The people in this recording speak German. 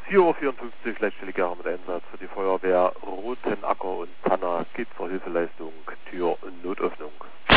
4:54 Uhr, letztständige Jahre mit Einsatz für die Feuerwehr Rotenacker und Tanna geht zur Hilfeleistung Tür- und Notöffnung.